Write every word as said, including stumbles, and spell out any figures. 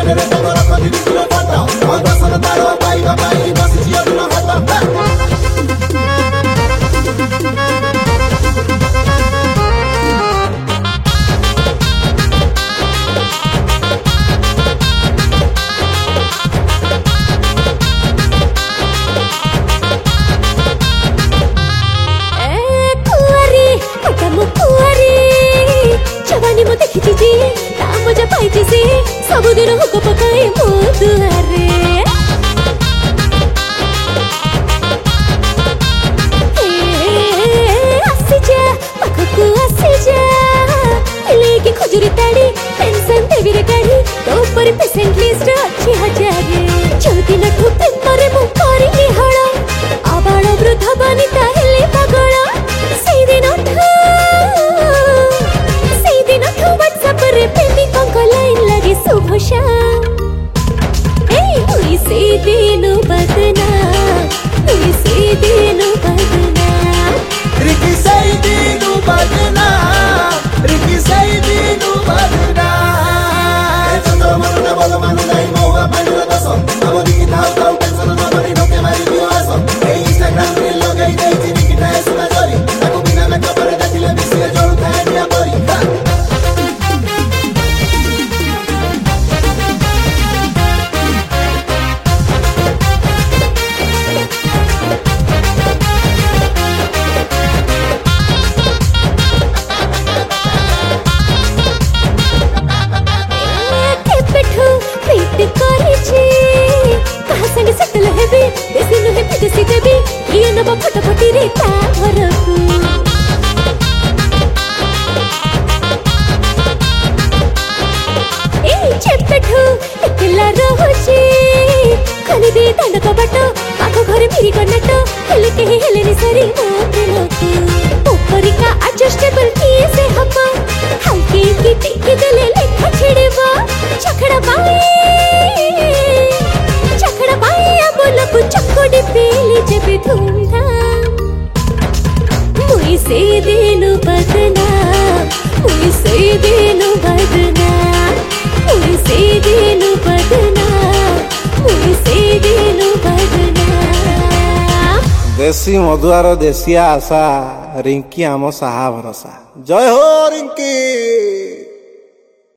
सबुदिन hook पकाए मो दुआरे आसी जा पाखकु आसी जा लेके खुजुरी ताड़ी पेंशन देवी रे गाड़ी तो पर पेशेंट लिस्ट अच्छी हजारे चौथी न ठुपे मरे मु करी निहळ आबाळ वृद्ध बनिता हेले पागळ सेई दिन ठू सेई दिन ठू व्हाट्सएप रे पेनी कंक लाइन लगी शुभ शाम ए हुई से दिन बदना हुई से दिन बदना रिकी से दिन बदना रिकी से दिन बदना ए चंदो मरना बोलो मन नहीं मोहा बनला दसो अब दी थाउ थाउ टेंशन न करी नोके मारी दियो आसो ए इंस्टाग्राम रे लगई देई रिकी टाए सुना जरी ताको बिना में कपड़े देखिले बिसिया जोड़ खाए दिया परी फटाफटी रे ता घरकू ए चेपेठू एकला रहूची खाली दे दांड कबाट आखो घरे फिरी कनाट हेले केही हेले नि सरी मोते लोकू उपरिका एडजस्टेबल किए से हप हल्के की टिके देले लेखा छिड़ेबा चखड़ा बाई चखड़ा बाई बोलबू चकोडी पेली जेबे धूमधाम मुई से दिन बदना मुई से दिन बदना मुई से दिन बदना मुई से दिन बदना देसी मधुआर देसिया आशा रिंकी आम साहा भरोसा जय हो रिंकी।